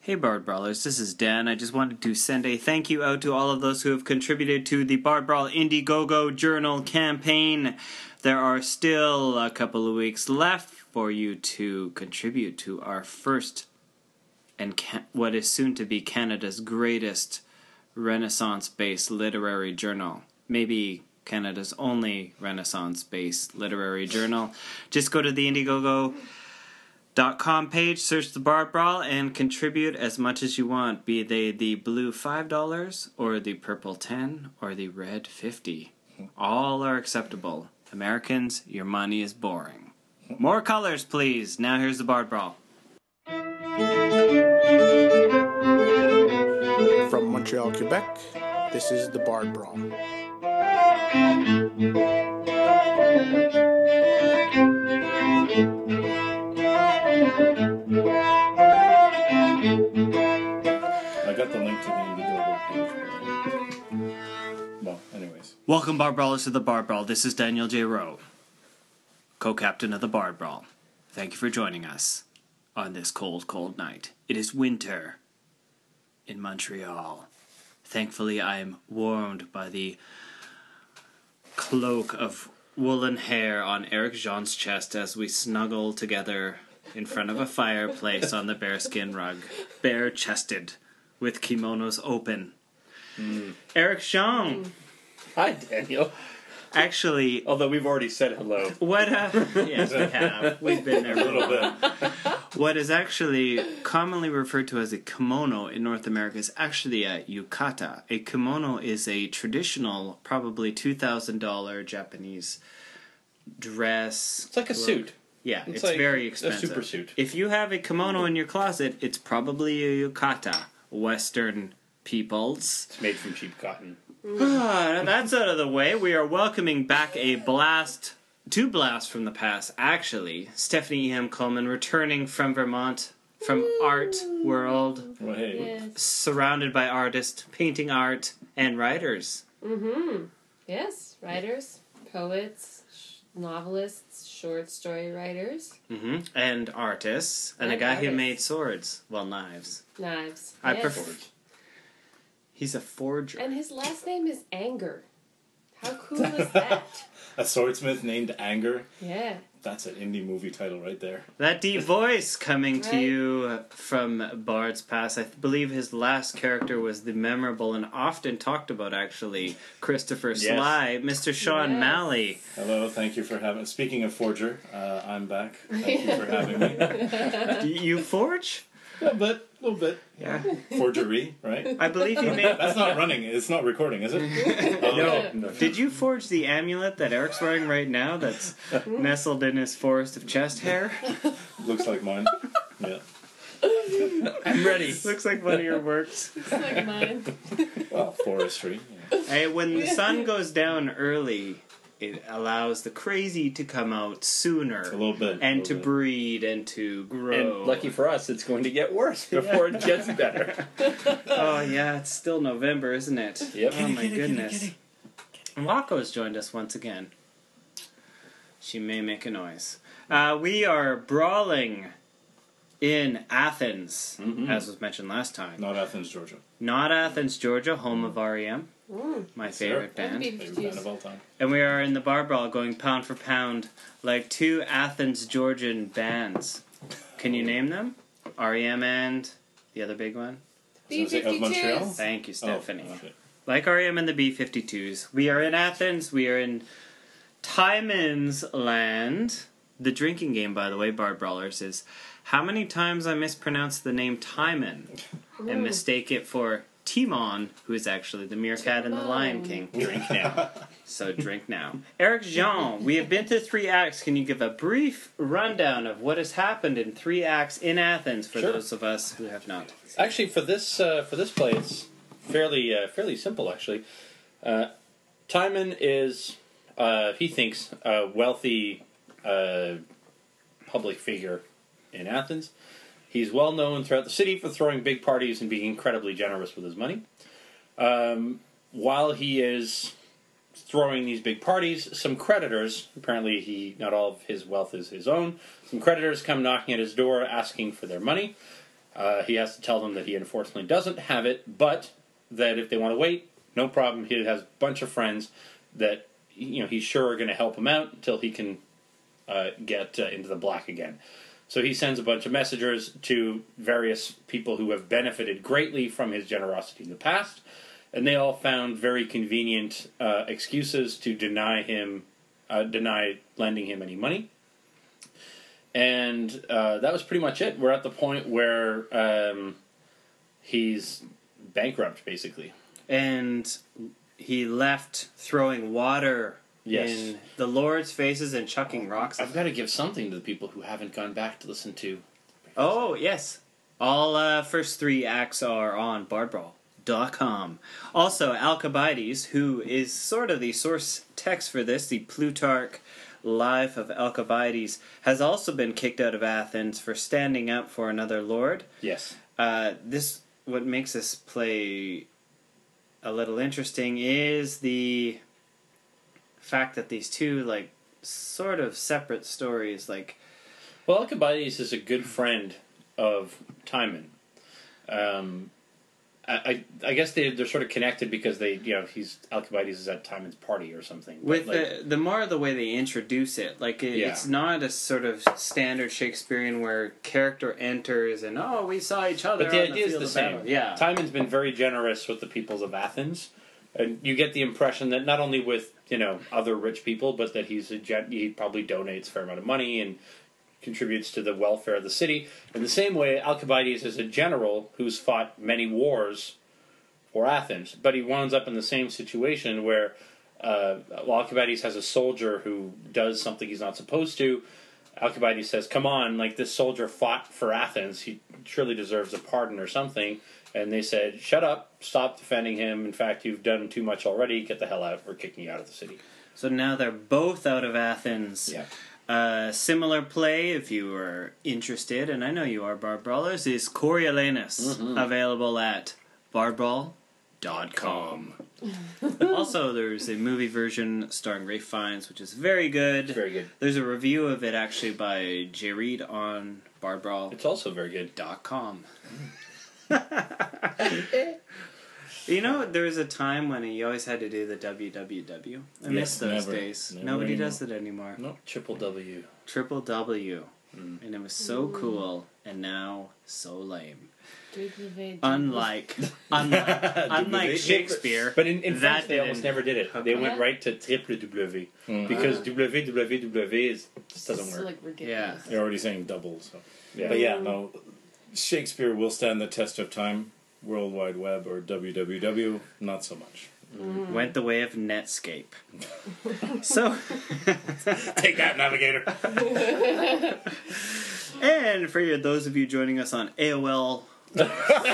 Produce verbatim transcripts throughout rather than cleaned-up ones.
Hey Bard Brawlers, this is Dan. I just wanted to send a thank you out to all of those who have contributed to the Bard Brawl Indiegogo Journal campaign. There are still a couple of weeks left for you to contribute to our first and ca- what is soon to be Canada's greatest Renaissance-based literary journal. Maybe Canada's only Renaissance-based literary journal. Just go to the Indiegogo dot com page, search the Bard Brawl, and contribute as much as you want, be they the blue five dollars, or the purple ten, or the red fifty. All are acceptable. Americans, your money is boring. More colors, please. Now here's the Bard Brawl. From Montreal, Quebec, this is the Bard Brawl. I got the link to the Indiegogo page. Well, anyways. Welcome, Bard Brawlers, to the Bard Brawl. This is Daniel J. Rowe, co-captain of the Bard Brawl. Thank you for joining us on this cold, cold night. It is winter in Montreal. Thankfully, I am warmed by the cloak of woolen hair on Eric Jean's chest as we snuggle together in front of a fireplace on the bearskin rug, bare-chested, with kimonos open. Mm. Eric Jean. Hi, Daniel. Actually, Although we've already said hello. what? Uh, yes, we have. We've been there A little bit. bit. What is actually commonly referred to as a kimono in North America is actually a yukata. A kimono is a traditional, probably two thousand dollars Japanese dress. It's like a cloak. suit. Yeah, It's it's, like very a expensive. super suit. If you have a kimono in your closet, it's probably a yukata. Western peoples. It's made from cheap cotton. Ah, that's out of the way. We are welcoming back a blast, two blasts from the past, actually. Stephanie E M. Coleman returning from Vermont, from Art World, Well, hey. Yes. surrounded by artists, painting art, and writers. Mm-hmm. Yes. Writers, poets, sh- novelists, short story writers, hmm And artists, and, And a guy who artists. made swords. Well, knives. knives. I yes. prefer. He's a forger. And his last name is Anger. How cool is that? A swordsmith named Anger. Yeah. That's an indie movie title right there. That deep voice coming to Right. you from Bard's Pass. I believe his last character was the memorable and often talked about, actually, Christopher Yes. Sly, Mister Sean Yes. Malley. Hello, thank you for having... Speaking of Forger, uh, I'm back. Thank you for having me. Do you forge? A little bit, a little bit. Yeah. Forgery, right? I believe he made... That's not running. It's not recording, is it? Oh, No. no. Did you forge the amulet that Eric's wearing right now that's nestled in his forest of chest hair? Looks like mine. Yeah. I'm ready. Looks like one of your works. It's like mine. Well, forestry. Yeah. Hey, when the sun goes down early, it allows the crazy to come out sooner. A little bit. And a to little bit. breed and to grow. And lucky for us, it's going to get worse before it gets better. Oh, yeah, it's still November, isn't it? Yep. Oh, my goodness. Waco's joined us once again. She may make a noise. Uh, we are brawling in Athens, Mhm. as was mentioned last time. Not Athens, Georgia. Not Athens, Georgia, home of R E M, Mm. my Sir. favorite And band. be- Favorite band of all time. And we are in the Bard Brawl going pound for pound like two Athens, Georgian bands. Can you name them? R E M and the other big one? B So is it of Montreal? fifty-twos. Thank you, Stephanie. Oh, okay. Like R E M and the B fifty-twos. We are in Athens. We are in Timon's land. The drinking game, by the way, Bard Brawlers, is how many times I mispronounce the name Timon and mistake it for Timon, who is actually the meerkat in the Lion King. Drink now. So drink now. Eric Jean, we have been to three acts. Can you give a brief rundown of what has happened in three acts in Athens for Sure. those of us who have not? Actually, for this uh, for this play, it's fairly uh, fairly simple. Actually, uh, Timon is uh, he thinks a wealthy uh, public figure in Athens. He's well known throughout the city for throwing big parties and being incredibly generous with his money. Um, while he is throwing these big parties, some creditors, apparently he not all of his wealth is his own, some creditors come knocking at his door asking for their money. Uh, he has to tell them that he unfortunately doesn't have it, but that if they want to wait, no problem. He has a bunch of friends that you know he's sure are going to help him out until he can uh, get uh, into the black again. So he sends a bunch of messengers to various people who have benefited greatly from his generosity in the past, and they all found very convenient uh, excuses to deny him, uh, deny lending him any money. And uh, that was pretty much it. We're at the point where um, he's bankrupt, basically. And he left throwing water Yes. in the Lord's faces and chucking rocks. I've got to give something to the people who haven't gone back to listen to. Oh, yes. All uh, first three acts are on bard brawl dot com. Also, Alcibiades, who is sort of the source text for this, the Plutarch Life of Alcibiades, has also been kicked out of Athens for standing up for another lord. Yes. Uh, this, what makes this play a little interesting is the fact that these two, like, sort of separate stories, like... Well, Alcibiades is a good friend of Timon. Um, I, I, I guess they, they're sort of connected because they, you know, he's Alcibiades is at Timon's party or something. But, With like, the the more the way they introduce it, like it, Yeah. it's not a sort of standard Shakespearean where character enters and oh we saw each other. But the on idea is field the of same. battle. Yeah, Timon's been very generous with the peoples of Athens, and you get the impression that not only with you know other rich people, but that he's a gen- he probably donates a fair amount of money and contributes to the welfare of the city. In the same way, Alcibiades is a general who's fought many wars for Athens, but he winds up in the same situation where uh, well, Alcibiades has a soldier who does something he's not supposed to. Alcibiades says, come on, like this soldier fought for Athens, he surely deserves a pardon or something. And they said, shut up, stop defending him. In fact, you've done too much already, get the hell out, we're kicking you out of the city. so now they're both out of Athens. Yeah. Uh, similar play, if you are interested, and I know you are, Bard Brawlers, is Coriolanus, Mhm. available at bard brawl dot com. Also, there's a movie version starring Ralph Fiennes, which is very good. It's very good. There's a review of it actually by Jay Reed on bard brawl It's also very good. dot com. You know, there was a time when you always had to do the W W W. I Yes, miss those never. days. Never Nobody anymore. does it anymore. No. Triple W. Triple W. Mm. And it was so cool, and now so lame. Unlike. Unlike, unlike, unlike W- Shakespeare. But in, in That France, they almost didn't- never did it. They went right to triple W. Mm. Because W W W is, just doesn't It's work. like ridiculous. You're already saying double, so. Yeah. But yeah, no. Shakespeare will stand the test of time. World Wide Web or W W W, not so much. Went the way of Netscape. So, Take that, navigator. and for you, those of you joining us on A O L, Oh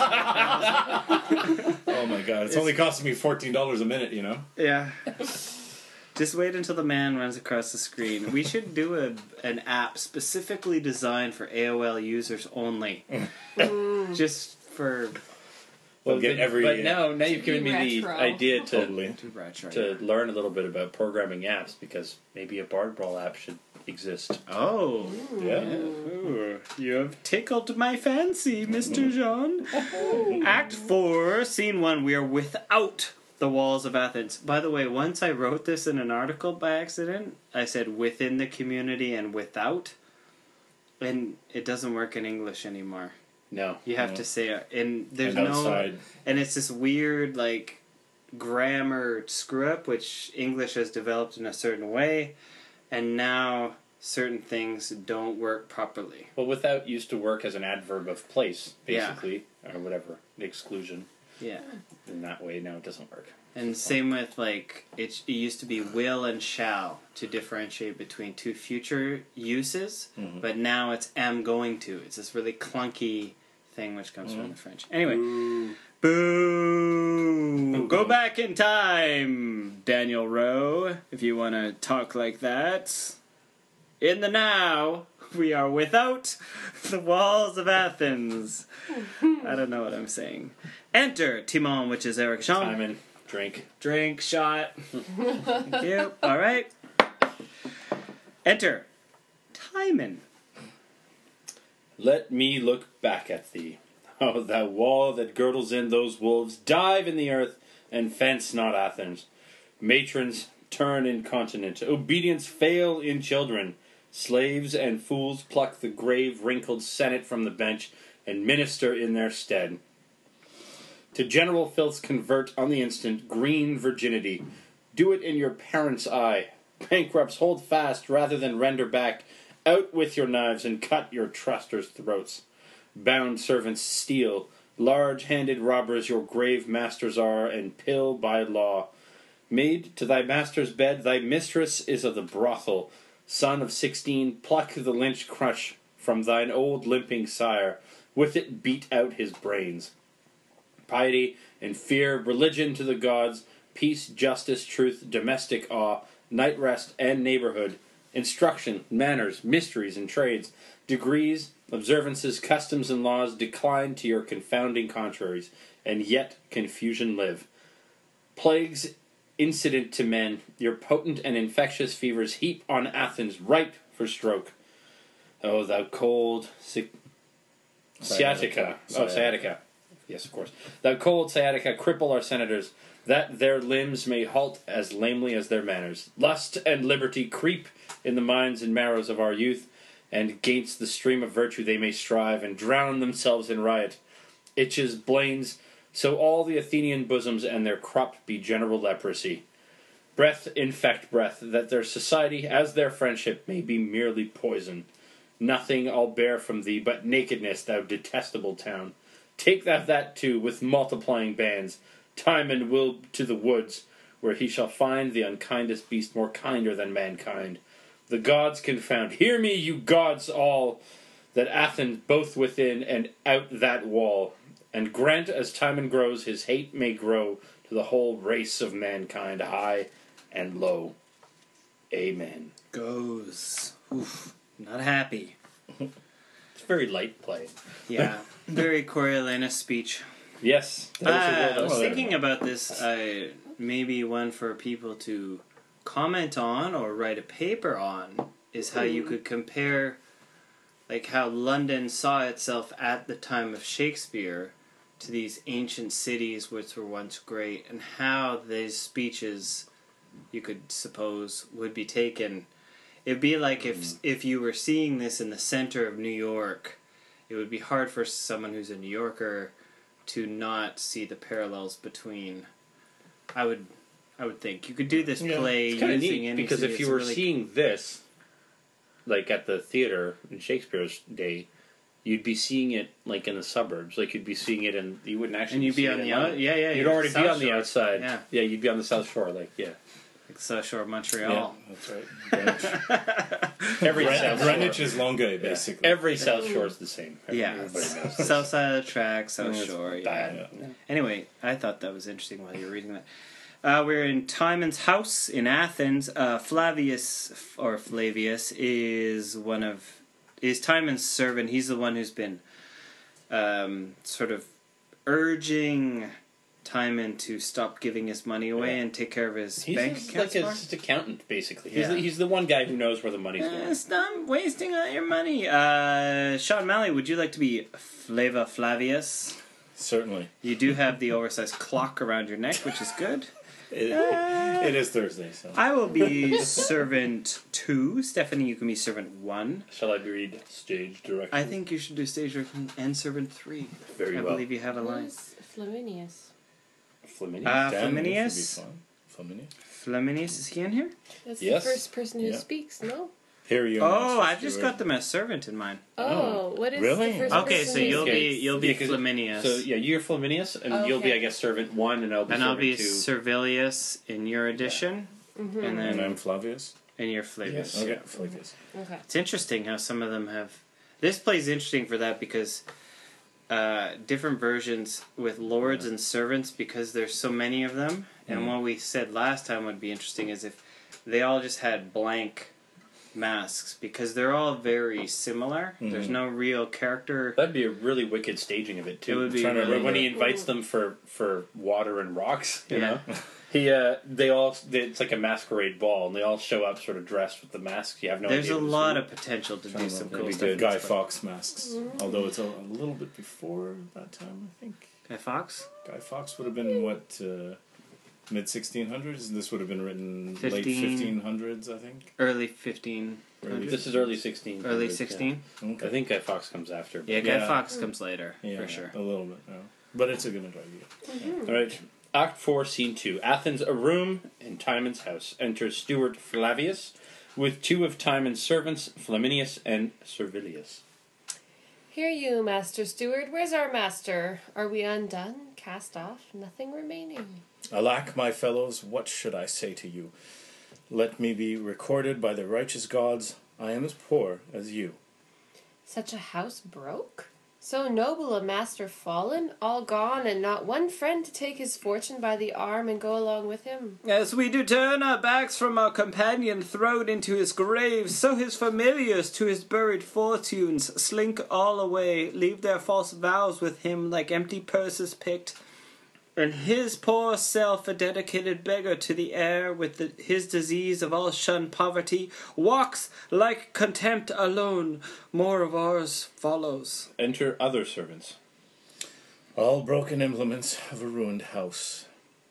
my god, it's, only costing me fourteen dollars a minute, you know? yeah. Just wait until the man runs across the screen. We should do a an app specifically designed for A O L users only. Just for We'll get but, every. but now, now you've given me the Retro. idea to Totally. to retro. to learn a little bit about programming apps because maybe a Bard Brawl app should exist. Oh. Yeah. Ooh, you have tickled my fancy, Mister Jean. Act four, scene one, we are without the walls of Athens. By the way, once I wrote this in an article by accident, I said within the community and without, and it doesn't work in English anymore. No. You have No. to say it, and there's And no, outside. and it's this weird like grammar screw up, which English has developed in a certain way, and now certain things don't work properly. Well, without used to work as an adverb of place, Yeah. basically, or whatever, the exclusion. Yeah. In that way, now it doesn't work. And same with like it, it used to be will and shall to differentiate between two future uses, Mhm. but now it's am going to. It's this really clunky thing which comes from the French. Anyway, boo! Go back in time, Daniel Rowe, if you want to talk like that. In the now, we are without the walls of Athens. I don't know what I'm saying. Enter Timon, which is Eric Jean. Simon, drink. Drink shot. Thank you. All right. Enter Timon. Let me look back at thee. Oh, that wall that girdles in those wolves, dive in the earth, and fence not Athens. Matrons turn incontinent, obedience fail in children. Slaves and fools pluck the grave wrinkled senate from the bench, and minister in their stead. To general filths convert on the instant green virginity. Do it in your parents' eye. Bankrupts hold fast rather than render back. Out with your knives and cut your trusters' throats. Bound servants steal. Large-handed robbers your grave masters are, and pill by law. Maid, to thy master's bed, thy mistress is of the brothel. Son of sixteen, pluck the lynch crush from thine old limping sire. With it beat out his brains. Piety and fear, religion to the gods, peace, justice, truth, domestic awe, night rest, and neighborhood, instruction, manners, mysteries, and trades, degrees, observances, customs, and laws decline to your confounding contraries, and yet confusion live. Plagues incident to men, your potent and infectious fevers heap on Athens ripe for stroke. Oh, thou cold si- sciatica. Oh, sciatica. Yes, of course. Thou cold sciatica, cripple our senators, that their limbs may halt as lamely as their manners. Lust and liberty creep in the minds and marrows of our youth, and gainst the stream of virtue they may strive, and drown themselves in riot. Itches, blains, so all the Athenian bosoms and their crop be general leprosy. Breath infect breath, that their society, as their friendship, may be merely poison. Nothing I'll bear from thee but nakedness, thou detestable town. Take thou that too, with multiplying bands. Timon will to the woods, where he shall find the unkindest beast more kinder than mankind. The gods confound. Hear me, you gods all, that Athens both within and out that wall, and grant as Timon grows, his hate may grow to the whole race of mankind, high and low. Amen. Goes. Oof. Not happy. It's very light play. Yeah. Very Coriolanus speech. Yes. Uh, I that was was a thinking about this. Uh, maybe one for people to comment on or write a paper on is how you could compare, like, how London saw itself at the time of Shakespeare to these ancient cities which were once great, and how these speeches, you could suppose, would be taken. It'd be like if mm. if you were seeing this in the center of New York, it would be hard for someone who's a New Yorker to not see the parallels between. I would, I would think you could do this yeah. play it's using neat, any because if you were really seeing this, like at the theater in Shakespeare's day, you'd be seeing it like in the suburbs. Like you'd be seeing it, and you wouldn't actually. And you'd be, be on the out, yeah, yeah. You'd already be on the Shore. outside. Yeah, yeah. You'd be on the South Shore, like yeah. Like South Shore of Montreal. Yeah, that's right. Every Greenwich, South Greenwich Shore. is Longueuil, basically. Yeah. Every South Shore is the same. Yeah, Everybody knows this. South side of the track, South It's Shore. Yeah. bad. Yeah. Anyway, I thought that was interesting while you were reading that. Uh, we're in Timon's house in Athens. Uh, Flavius, or Flavius, is one of is Timon's servant. He's the one who's been um, sort of urging Timon to stop giving his money away yeah. and take care of his he's bank his, accounts. like for? his accountant, basically. He's, Yeah. the, he's the one guy who knows where the money's Uh, going. stop wasting all your money. Uh, Sean Malley, would you like to be Flava Flavius? Certainly. You do have the oversized clock around your neck, which is good. It, Uh, it is Thursday, so. I will be servant two. Stephanie, you can be servant one. Shall I read stage direction? I think you should do stage direction and servant three. Very I well. believe you have a line. Who's Flaminius? Flaminius? Uh, Dan, Flaminius? this would be fun. Flaminius? Flaminius, is he in here? That's Yes. the first person who Yeah. speaks, no? Here you Oh, I've just got them as servant in mine. Oh, what is really? the first Okay, person so who you'll speaks? be you'll be Yeah, 'cause- Flaminius. So yeah, you're Flaminius, and Oh, you'll be, okay. I guess, servant one, and I'll be and I'll servant be two. Servilius in your edition, Mm-hmm. and then And I'm Flavius. and you're Flavius. Yes. Okay, Flavius. Okay. It's interesting how some of them have. This play's interesting for that because uh, different versions with lords and servants, because there's so many of them. And Mm. what we said last time would be interesting is if they all just had blank masks because they're all very similar. Mm-hmm. There's no real character. That'd be a really wicked staging of it too. It would be Trying to really remember when he good. invites them for, for water and rocks. You Yeah. know, he uh, they all they, it's like a masquerade ball, and they all show up sort of dressed with the masks. You have no. There's idea a who's lot who. of potential to do Trying some to cool be stuff. good Guy with Fawkes masks. Although it's a, a little bit before that time, I think. Guy Fawkes? Guy Fawkes would have been, what, uh, mid sixteen hundreds? This would have been written late fifteen fifteen hundreds, I think. Early fifteen. Early This is early sixteen. Early sixteen? Yeah. I think Guy Fawkes comes after. but- Yeah, Guy Yeah. Fawkes comes later, Yeah, for sure. a little bit, no. But it's a good idea. All right. Act four, Scene two. Athens, a room in Timon's house. Enters Steward Flavius with two of Timon's servants, Flaminius and Servilius. Hear you, Master Steward. Where's our master? Are we undone? Cast off? Nothing remaining. Alack, my fellows, what should I say to you? Let me be recorded by the righteous gods. I am as poor as you. Such a house broke? So noble a master fallen? All gone, and not one friend to take his fortune by the arm and go along with him? As we do turn our backs from our companion thrown into his grave, so his familiars to his buried fortunes slink all away, leave their false vows with him like empty purses picked, and his poor self a dedicated beggar to the air with the, his disease of all shunned poverty, walks like contempt alone, more of ours follows. Enter other servants. All broken implements of a ruined house.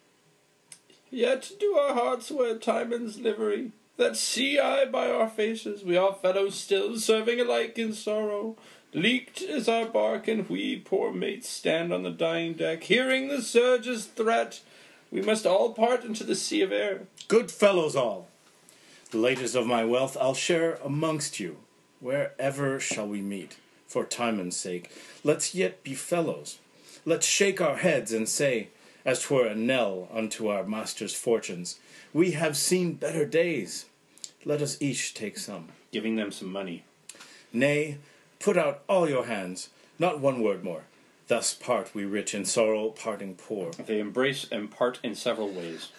Yet do our hearts wear Timon's livery, that see I by our faces, we are fellows still, serving alike in sorrow. Leaked is our bark, and we, poor mates, stand on the dying deck, hearing the surge's threat. We must all part into the sea of air. Good fellows all! The latest of my wealth I'll share amongst you, wherever shall we meet. For Timon's sake, let's yet be fellows. Let's shake our heads and say, as 'twere a knell unto our master's fortunes, we have seen better days. Let us each take some. Giving them some money. Nay, put out all your hands, not one word more. Thus part we rich in sorrow, parting poor. They embrace and part in several ways.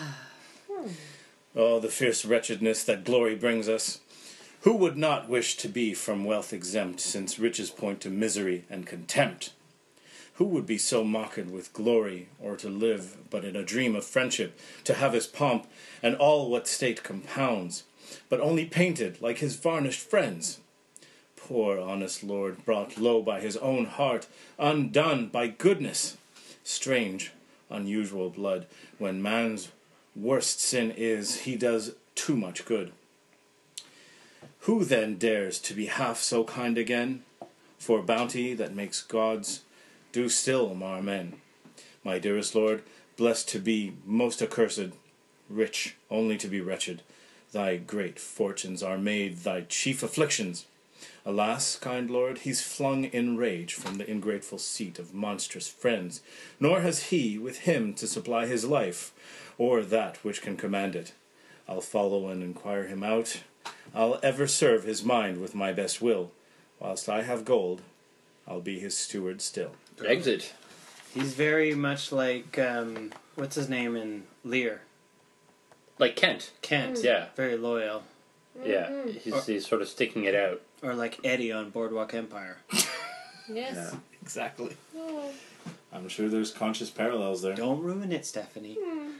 Oh, the fierce wretchedness that glory brings us. Who would not wish to be from wealth exempt, since riches point to misery and contempt? Who would be so mocked with glory, or to live but in a dream of friendship, to have his pomp and all what state compounds, but only painted like his varnished friends? Poor honest lord, brought low by his own heart, undone by goodness. Strange, unusual blood, when man's worst sin is, he does too much good. Who then dares to be half so kind again? For bounty that makes gods do still mar men. My dearest lord, blessed to be most accursed, rich only to be wretched, thy great fortunes are made thy chief afflictions. Alas, kind lord, he's flung in rage from the ingrateful seat of monstrous friends, nor has he with him to supply his life, or that which can command it. I'll follow and inquire him out. I'll ever serve his mind with my best will. Whilst I have gold, I'll be his steward still. Exit. He's very much like, um, what's his name in Lear? Like Kent. Kent. Yeah. Very loyal. Yeah. He's, he's sort of sticking it out. Or like Eddie on Boardwalk Empire. Yes. Yeah, exactly. Oh. I'm sure there's conscious parallels there. Don't ruin it, Stephanie.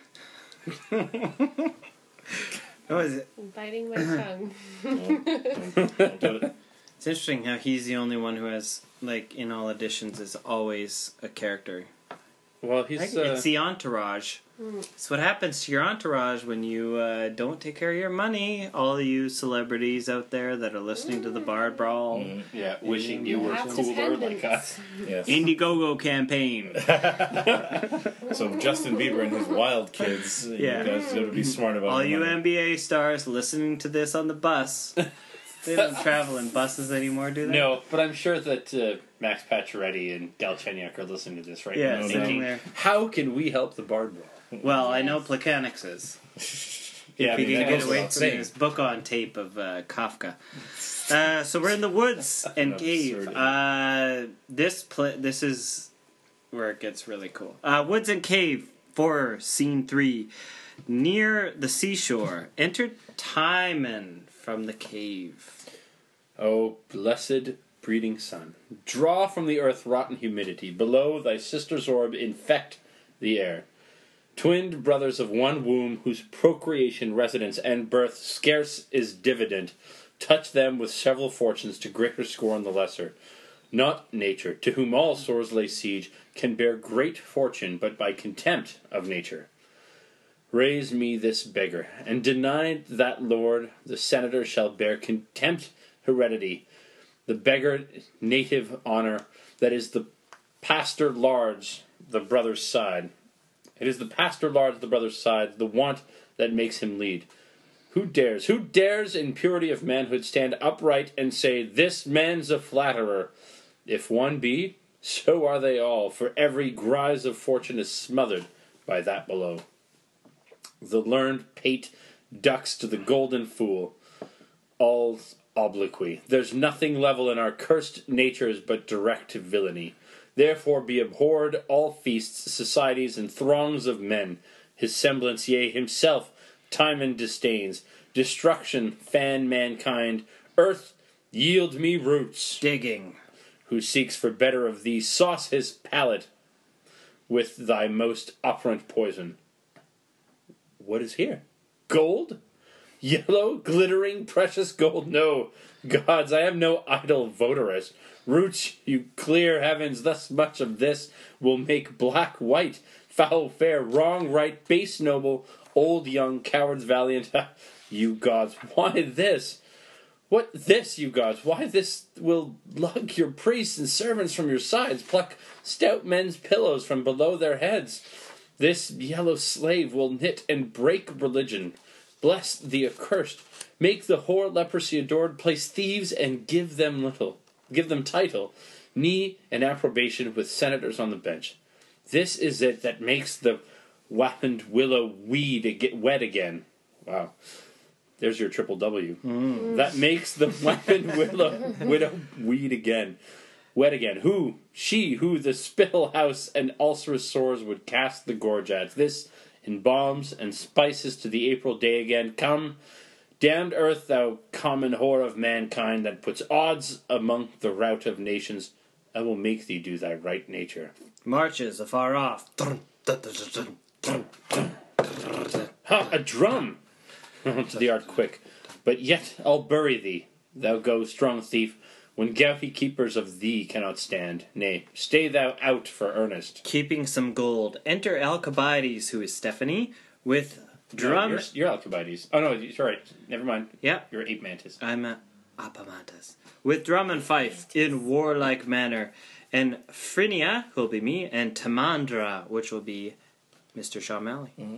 What is it? I'm biting my tongue. Don't, don't, don't do it. It's interesting how he's the only one who has, like, in all editions, is always a character. Well, he's... Like, Uh, it's the entourage. It's what happens to your entourage when you uh, don't take care of your money. All you celebrities out there that are listening to the Bard Brawl. Mm, yeah, wishing you were Have cooler like dependents. us. yes. Indiegogo campaign. So Justin Bieber and his wild kids, Yeah. you guys got to be smart about All your you money. N B A stars listening to this on the bus. They don't travel in buses anymore, do they? No, but I'm sure that uh, Max Pacioretty and Del Chenyuk are listening to this right Yeah, now, sitting thinking, there. how can we help the Bard Brawl? Well, I know Plecanix is. Yeah, If he I mean, can that get goes away without from saying. his book on tape of uh, Kafka. Uh, so we're in the woods and An cave. absurdity. Uh, this pla- this is where it gets really cool. Uh, woods and cave for scene three. Near the seashore, entered Timon, from the cave. O blessed breeding sun, draw from the earth rotten humidity. Below thy sister's orb infect the air. Twinned brothers of one womb, whose procreation, residence, and birth scarce is dividend, touch them with several fortunes to greater scorn the lesser. Not nature, to whom all sores lay siege, can bear great fortune but by contempt of nature. Raise me this beggar, and deny that lord the senator shall bear contempt heredity. The beggar native honor, that is the pastor large the brother's side. It is the pastor large the brother's side, the want that makes him lead. Who dares, who dares in purity of manhood stand upright and say, this man's a flatterer? If one be, so are they all, for every grise of fortune is smothered by that below. The learned pate ducks to the golden fool. All's obloquy. There's nothing level in our cursed natures but direct villainy. Therefore be abhorred all feasts, societies, and throngs of men. His semblance, yea, himself, Timon disdains. Destruction fan mankind. Earth, yield me roots. Digging. Who seeks for better of thee, sauce his palate with thy most operant poison. What is here? Gold? Yellow, glittering, precious gold? No, gods, I have no idle votaress. Roots, you clear heavens, thus much of this will make black white, foul fair, wrong right, base noble, old young, cowards valiant. You gods, why this? What this, you gods? Why this will lug your priests and servants from your sides, pluck stout men's pillows from below their heads? This yellow slave will knit and break religion. Bless the accursed. Make the whore leprosy adored. Place thieves and give them little. Give them title. Knee and approbation with senators on the bench. This is it that makes the wappened willow weed get wet again. Wow. There's your triple W. Mm. That makes the wappened willow widow weed again. Wet again. Who? She who the spittle house and ulcerous sores would cast the gorge at. This in balms and spices to the April day again. Come, damned earth, thou common whore of mankind that puts odds among the rout of nations. I will make thee do thy right nature. Marches afar off. Ha! A drum! To the art quick. But yet I'll bury thee. Thou go, strong thief, when gouty keepers of thee cannot stand. Nay, stay thou out for earnest. Keeping some gold. Enter Alcibiades, who is Stephanie, with drum... No, you're, you're Alcibiades. Oh, no, you're right. Never mind. Yeah. You're Ape Mantis. I'm a Apamantis. With drum and fife, in warlike manner. And Phrynia, who'll be me, and Tamandra, which will be Mister Sean Malley. Mm-hmm.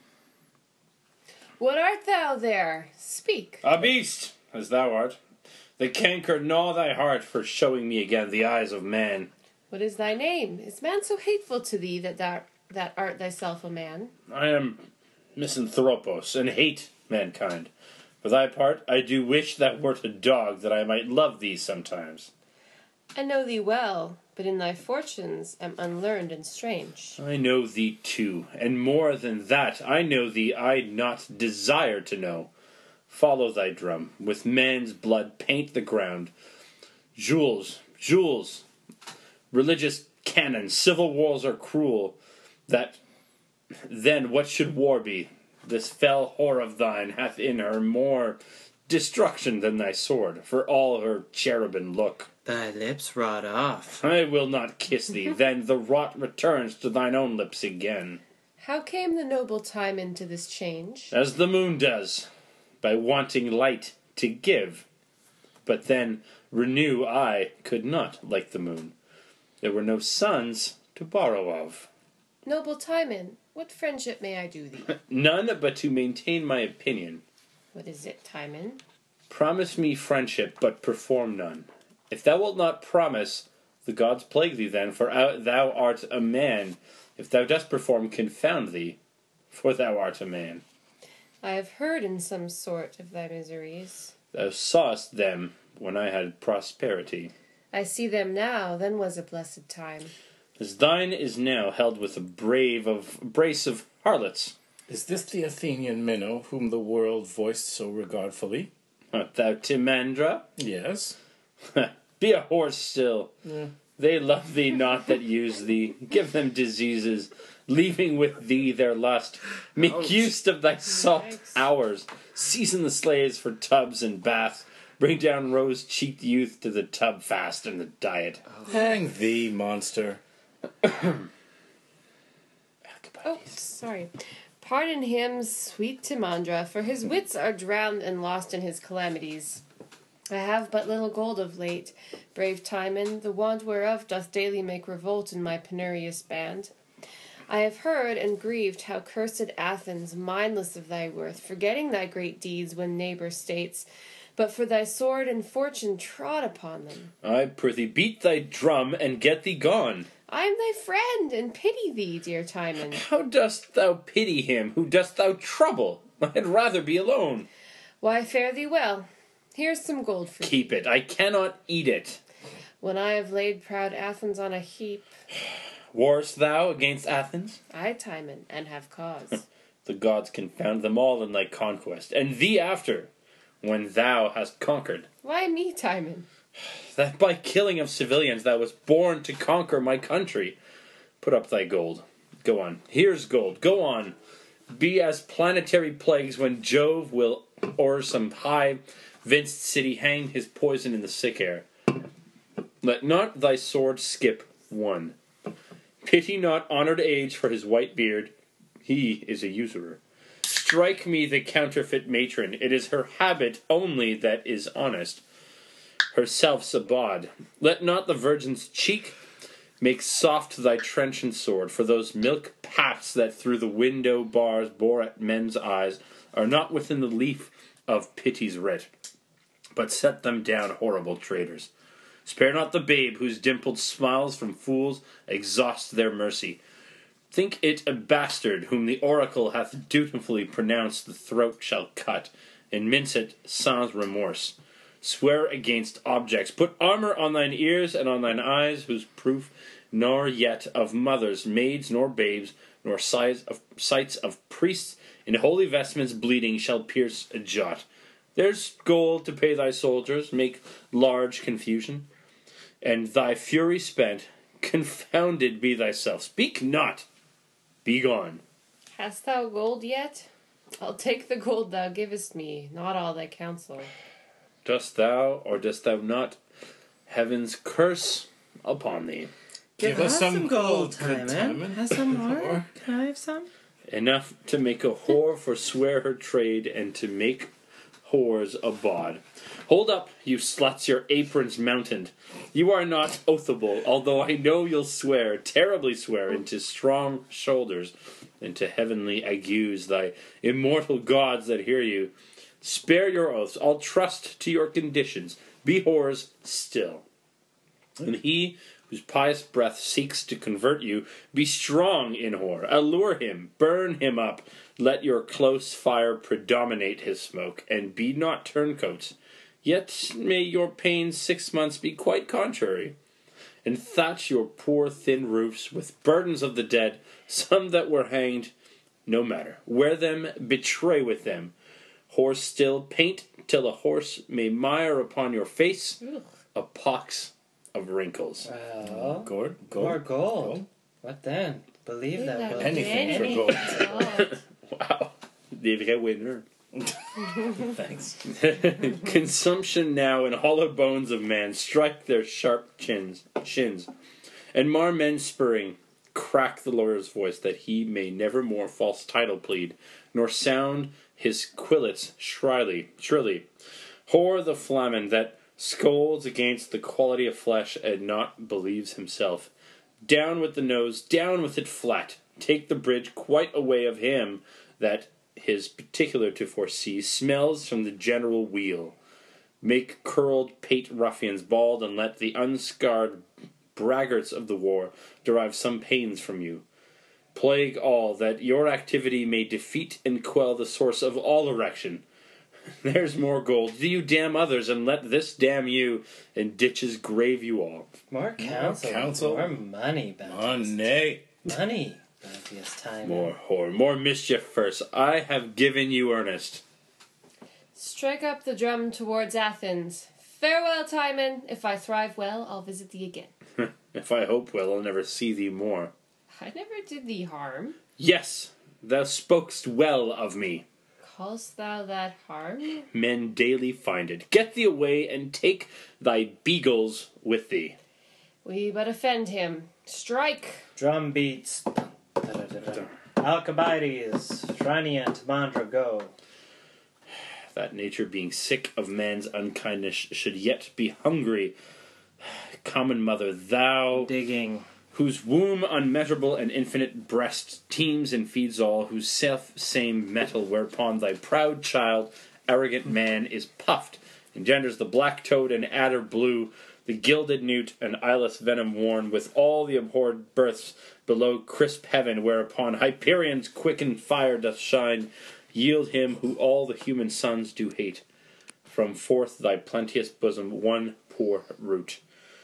What art thou there? Speak. A beast, as thou art. The canker gnaw thy heart for showing me again the eyes of man. What is thy name? Is man so hateful to thee that thou that art thyself a man? I am misanthropos, and hate mankind. For thy part, I do wish thou wert a dog, that I might love thee sometimes. I know thee well, but in thy fortunes am unlearned and strange. I know thee too, and more than that, I know thee I not desire to know. Follow thy drum, with man's blood paint the ground. Jewels, jewels, religious cannon, civil wars are cruel. That then what should war be? This fell whore of thine hath in her more destruction than thy sword, for all her cherubin look. Thy lips rot off. I will not kiss thee, then the rot returns to thine own lips again. How came the noble Timon to this change? As the moon does, by wanting light to give. But then renew I could not, like the moon. There were no suns to borrow of. Noble Timon, what friendship may I do thee? None but to maintain my opinion. What is it, Timon? Promise me friendship, but perform none. If thou wilt not promise, the gods plague thee then, for thou art a man. If thou dost perform, confound thee, for thou art a man. I have heard in some sort of thy miseries. Thou sawest them when I had prosperity. I see them now, then was a blessed time. As thine is now held with a brave of brace of harlots. Is this the Athenian Minnow, whom the world voiced so regardfully? Art thou Timandra? Yes. Be a horse still. Yeah. They love thee not that use thee. Give them diseases, leaving with thee their lust. Make Ouch. use of thy soft Thanks. hours. Season the slaves for tubs and baths. Bring down rose-cheeked youth to the tub fast and the diet. Oh. Hang thee, monster. Oh, sorry. Pardon him, sweet Timandra, for his wits are drowned and lost in his calamities. I have but little gold of late, brave Timon, the want whereof doth daily make revolt in my penurious band. I have heard and grieved how cursed Athens, mindless of thy worth, forgetting thy great deeds when neighbour states, but for thy sword and fortune trod upon them. I prithee beat thy drum and get thee gone. I am thy friend, and pity thee, dear Timon. How dost thou pity him who dost thou trouble? I had rather be alone. Why, fare thee well. Here's some gold for Keep thee. it. I cannot eat it. When I have laid proud Athens on a heap. Warst thou against Athens? I, Timon, and have cause. The gods confound them all in thy conquest, and thee after, when thou hast conquered. Why me, Timon? That by killing of civilians thou was born to conquer my country. Put up thy gold. Go on. Here's gold. Go on. Be as planetary plagues when Jove will o'er some high-vinced city hang his poison in the sick air. Let not thy sword skip one. Pity not honoured age for his white beard. He is a usurer. Strike me the counterfeit matron. It is her habit only that is honest. Herself's a bawd. Let not the virgin's cheek make soft thy trenchant sword, for those milk paths that through the window bars bore at men's eyes are not within the leaf of pity's writ, but set them down horrible traitors. Spare not the babe whose dimpled smiles from fools exhaust their mercy. Think it a bastard whom the oracle hath dutifully pronounced the throat shall cut, and mince it sans remorse. Swear against objects. Put armour on thine ears and on thine eyes, whose proof nor yet of mothers, maids, nor babes, nor sights of, sights of priests in holy vestments bleeding shall pierce a jot. There's gold to pay thy soldiers, make large confusion. And thy fury spent, confounded be thyself. Speak not. Be gone. Hast thou gold yet? I'll take the gold thou givest me, not all thy counsel. Dost thou, or dost thou not, heaven's curse upon thee? Give, Give us some, some gold, Timon. Timon. Have some more? Can I have some? Enough to make a whore forswear her trade, and to make whores a bawd. Hold up, you sluts, your aprons mounted. You are not oathable, although I know you'll swear, terribly swear, into strong shoulders, and to heavenly agues thy immortal gods that hear you. Spare your oaths, I'll trust to your conditions. Be whores still. And he whose pious breath seeks to convert you, be strong in whore. Allure him, burn him up. Let your close fire predominate his smoke, and be not turncoats. Yet may your pains six months be quite contrary. And thatch your poor thin roofs with burdens of the dead, some that were hanged, no matter. Wear them, betray with them. Horse still, paint till a horse may mire upon your face Ugh. a pox of wrinkles. Well, gold, gold, more gold. gold. What then? Believe that. that anything for gold. Wow, the winner. Thanks. Consumption now and hollow bones of man strike their sharp chins, shins, and mar men spurring. Crack the lawyer's voice that he may never more false title plead, nor sound his quillets shrilly, shrilly. Whore the flamen that scolds against the quality of flesh and not believes himself. Down with the nose, down with it flat. Take the bridge quite away of him that his particular to foresee smells from the general wheel. Make curled pate ruffians bald, and let the unscarred braggarts of the war derive some pains from you. Plague all, that your activity may defeat and quell the source of all erection. There's more gold. Do you damn others, and let this damn you, and ditches grave you all. More counsel. More, counsel. More money, Baptist. Money. Money. Baptist time. More whore. More mischief first. I have given you earnest. Strike up the drum towards Athens. Farewell, Timon. If I thrive well, I'll visit thee again. If I hope well, I'll never see thee more. I never did thee harm. Yes, thou spokest well of me. Call'st thou that harm? Men daily find it. Get thee away, and take thy beagles with thee. We but offend him. Strike! Drum beats. Alcibiades, Phrynia and Timandra, go. That nature being sick of man's unkindness should yet be hungry. Common mother, thou... Digging. Whose womb unmeasurable and infinite breast teems and feeds all, whose self-same metal whereupon thy proud child, arrogant man, is puffed, engenders the black toad and adder blue, the gilded newt and eyeless venom worn, with all the abhorred births below crisp heaven, whereupon Hyperion's quickened fire doth shine, yield him who all the human sons do hate. From forth thy plenteous bosom one poor root.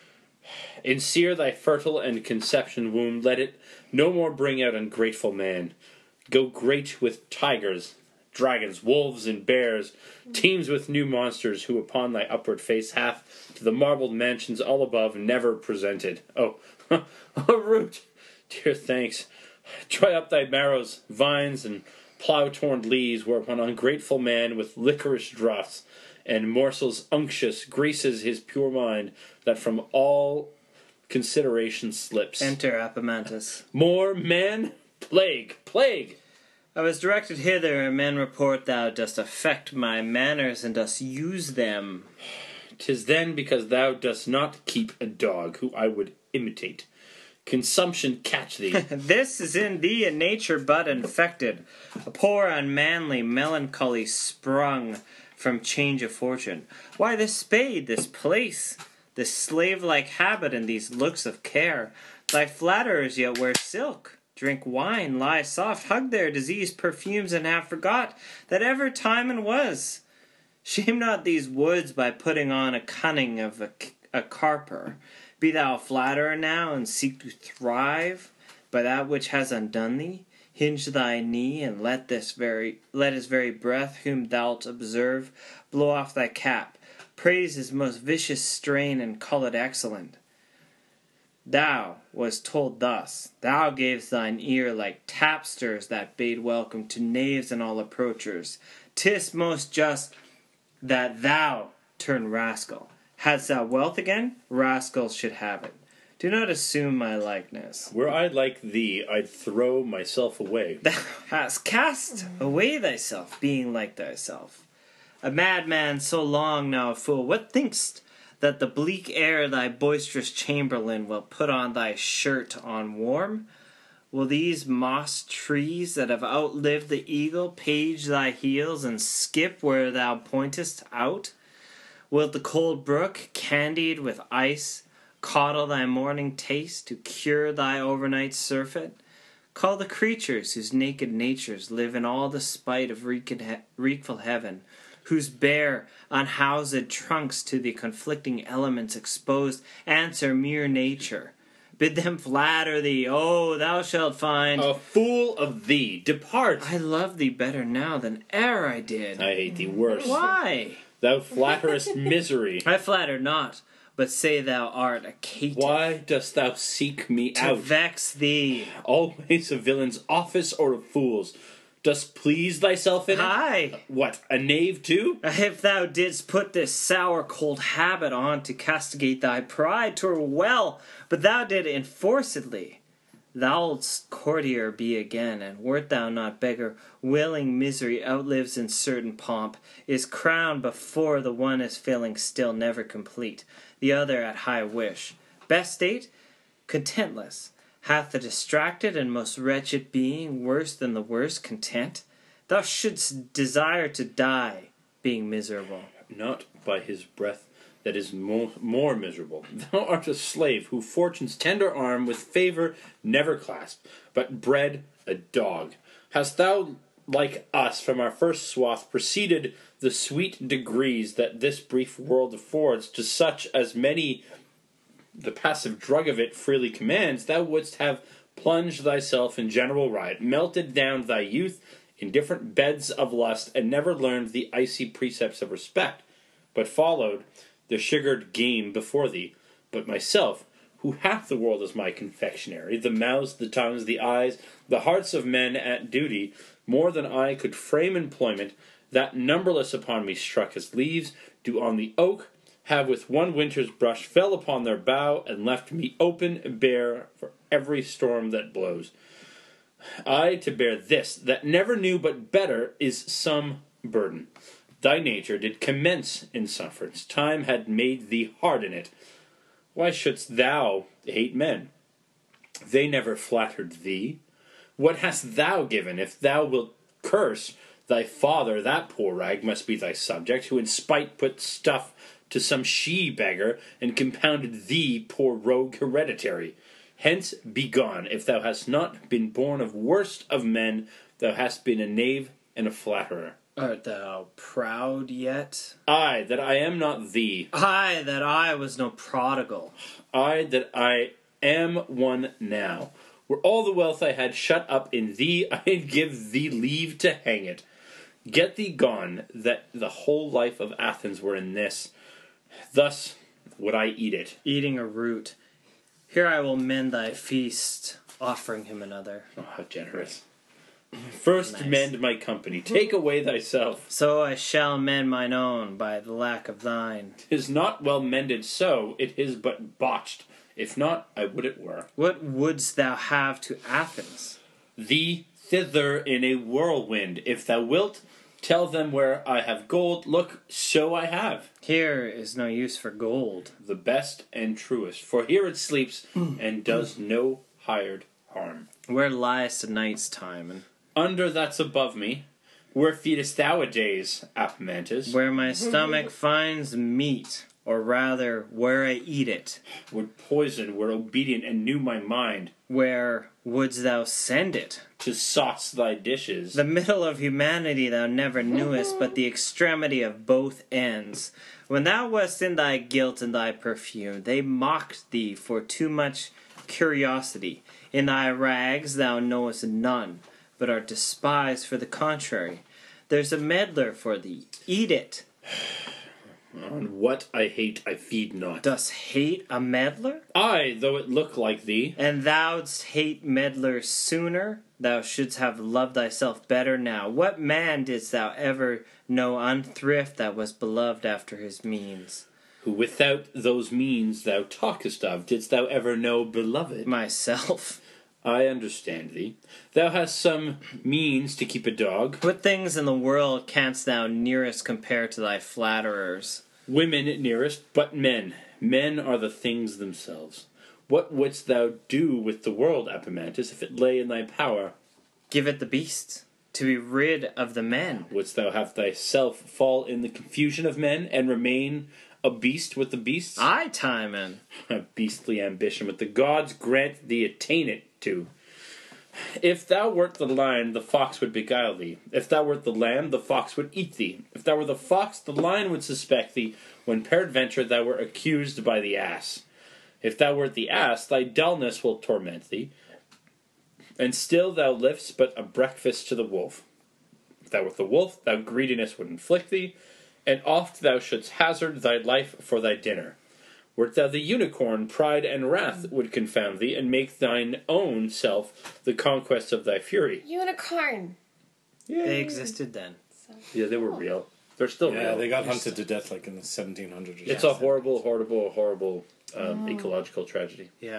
Ensear thy fertile and conception womb, let it no more bring out ungrateful man. Go great with tigers, dragons, wolves, and bears, teems with new monsters, who upon thy upward face hath to the marbled mansions all above never presented. Oh, oh, root, dear thanks, dry up thy marrows, vines, and plough-torn leaves, whereupon ungrateful man with licorice draughts and morsels unctuous greases his pure mind, that from all consideration slips. Enter Epamantus. More men? Plague! Plague! I was directed hither, and men report thou dost affect my manners, and dost use them. 'Tis then because thou dost not keep a dog, who I would imitate. Consumption catch thee. This is in thee a nature but infected, a poor unmanly melancholy sprung from change of fortune. Why this spade, this place, this slave-like habit, and these looks of care? Thy flatterers yet wear silk, drink wine, lie soft, hug their diseased perfumes, and have forgot that ever Timon was. Shame not these woods by putting on a cunning of a, a carper. Be thou a flatterer now, and seek to thrive by that which has undone thee. Hinge thy knee, and let this very let his very breath, whom thou'lt observe, blow off thy cap. Praise his most vicious strain, and call it excellent. Thou was told thus. Thou gavest thine ear like tapsters that bade welcome to knaves and all approachers. 'Tis most just that thou turn rascal. Hadst thou wealth again, rascals should have it. Do not assume my likeness. Were I like thee, I'd throw myself away. Thou hast cast away thyself, being like thyself. A madman so long now a fool, what think'st that the bleak air thy boisterous chamberlain will put on thy shirt on warm? Will these moss trees that have outlived the eagle page thy heels and skip where thou pointest out? Wilt the cold brook, candied with ice, coddle thy morning taste to cure thy overnight surfeit? Call the creatures whose naked natures live in all the spite of wreakful heaven, whose bare, unhoused trunks to the conflicting elements exposed answer mere nature. Bid them flatter thee, oh, thou shalt find... A fool of thee, depart! I love thee better now than e'er I did. I hate thee worse. Why? Thou flatterest misery. I flatter not, but say thou art a caitiff. Why dost thou seek me To out? vex thee. Always a villain's office or a fool's. Dost please thyself in it? Aye. What, a knave too? If thou didst put this sour cold habit on to castigate thy pride, 'twere well, but thou did enforcedly. Thou'ldst courtier be again, and wert thou not beggar, willing misery outlives in certain pomp, is crowned before the one is failing still never complete, the other at high wish. Best state? Contentless. Hath the distracted and most wretched being worse than the worst content? Thou shouldst desire to die, being miserable. Not by his breath that is more, more miserable. Thou art a slave who fortune's tender arm with favour never clasped, but bred a dog. Hast thou, like us, from our first swath, proceeded the sweet degrees that this brief world affords to such as many the passive drug of it freely commands, thou wouldst have plunged thyself in general riot, melted down thy youth in different beds of lust, and never learned the icy precepts of respect, but followed the sugared game before thee. But myself, who hath the world as my confectionery, the mouths, the tongues, the eyes, the hearts of men at duty, more than I could frame employment, that numberless upon me struck as leaves do on the oak, have with one winter's brush fell upon their bough, and left me open bare for every storm that blows. I to bear this, that never knew but better, is some burden. Thy nature did commence in sufferance. Time had made thee hard in it. Why shouldst thou hate men? They never flattered thee. What hast thou given? If thou wilt curse thy father, that poor rag must be thy subject, who in spite put stuff to some she-beggar, and compounded thee, poor rogue, hereditary. Hence, begone, if thou hast not been born of worst of men, thou hast been a knave and a flatterer. Art thou proud yet? I, that I am not thee. I, that I was no prodigal. I, that I am one now. Were all the wealth I had shut up in thee, I'd give thee leave to hang it. Get thee gone, that the whole life of Athens were in this. Thus would I eat it. Eating a root. Here I will mend thy feast, offering him another. Oh, how generous. First Nice. mend my company, take away thyself. So I shall mend mine own by the lack of thine. 'Tis not well mended so, it is but botched. If not, I would it were. What wouldst thou have to Athens? Thee thither in a whirlwind. If thou wilt, tell them where I have gold. Look, so I have. Here is no use for gold. The best and truest. For here it sleeps, and does no hired harm. Where liest a night's time, and Under that's above me. Where feedest thou a days, Apemantus? where my stomach finds meat, or rather, where I eat it. Would poison were obedient and knew my mind. Where wouldst thou send it? To sauce thy dishes. The middle of humanity thou never knewest, but the extremity of both ends. When thou wast in thy guilt and thy perfume, they mocked thee for too much curiosity. In thy rags thou knowest none, but art despised for the contrary. There's a meddler for thee. Eat it. On what I hate I feed not. Dost hate a meddler? I, though it look like thee. And thou'dst hate meddlers sooner? Thou shouldst have loved thyself better now. What man didst thou ever know unthrift that was beloved after his means? Who without those means thou talkest of, didst thou ever know beloved? Myself. I understand thee. Thou hast some means to keep a dog. What things in the world canst thou nearest compare to thy flatterers? Women nearest, but men. Men are the things themselves. What wouldst thou do with the world, Apemantus, if it lay in thy power? Give it the beasts, to be rid of the men. Wouldst thou have thyself fall in the confusion of men, and remain a beast with the beasts? Aye, Timon. A beastly ambition, but the gods grant thee attain it to. If thou wert the lion, the fox would beguile thee. If thou wert the lamb, the fox would eat thee. If thou were the fox, the lion would suspect thee, when peradventure thou were accused by the ass. If thou wert the ass, thy dullness will torment thee, and still thou lift'st but a breakfast to the wolf. If thou wert the wolf, thy greediness would inflict thee, and oft thou shouldst hazard thy life for thy dinner. Wert thou the unicorn, pride and wrath would confound thee, and make thine own self the conquest of thy fury. Unicorn. They existed then. Yeah, they were real. They're still Yeah, real. they got hunted to death like in the seventeen hundreds. It's a horrible, horrible, horrible um, ecological tragedy. Yeah.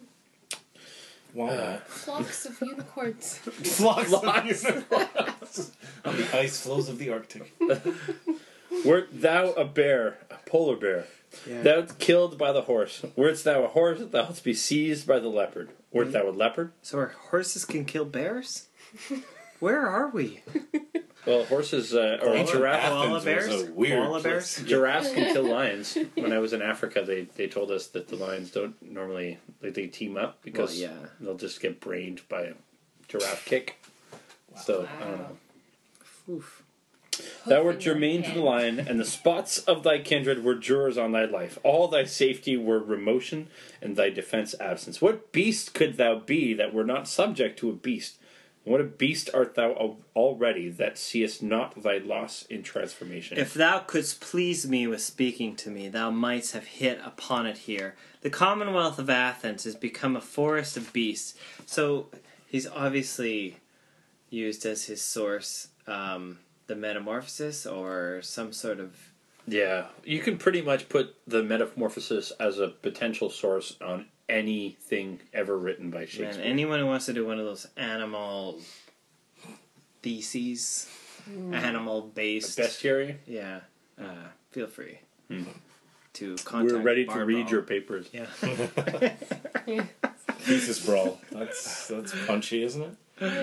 Wow. Flocks of unicorns. Flocks of unicorns on the ice floes of the Arctic. Wert thou a bear, a polar bear, Yeah. thou killed by the horse. Wert thou a horse, thou wouldst be seized by the leopard. Wert thou a leopard? So our horses can kill bears? Where are we? Well, horses uh, or Ancient giraffe. Athens Koala was bears? a weird Koala place. bears? Giraffes can kill lions. When I was in Africa, they, they told us that the lions don't normally like they team up because Well, yeah. they'll just get brained by a giraffe kick. So I don't know. Oof. Thou wert germane to the lion, and the spots of thy kindred were jurors on thy life. All thy safety were remotion, and thy defence absence. What beast could thou be that were not subject to a beast? What a beast art thou al- already, that seest not thy loss in transformation. If thou couldst please me with speaking to me, thou mightst have hit upon it here. The Commonwealth of Athens has become a forest of beasts. So he's obviously used as his source um, the Metamorphosis or some sort of... Yeah, you can pretty much put the Metamorphosis as a potential source on anything ever written by Shakespeare. Man, anyone who wants to do one of those animal theses, mm. animal-based... Bestiary? Yeah, uh, feel free mm. to contact We're ready Barbara. to read your papers. Yeah. Thesis brawl. That's, that's punchy, isn't it?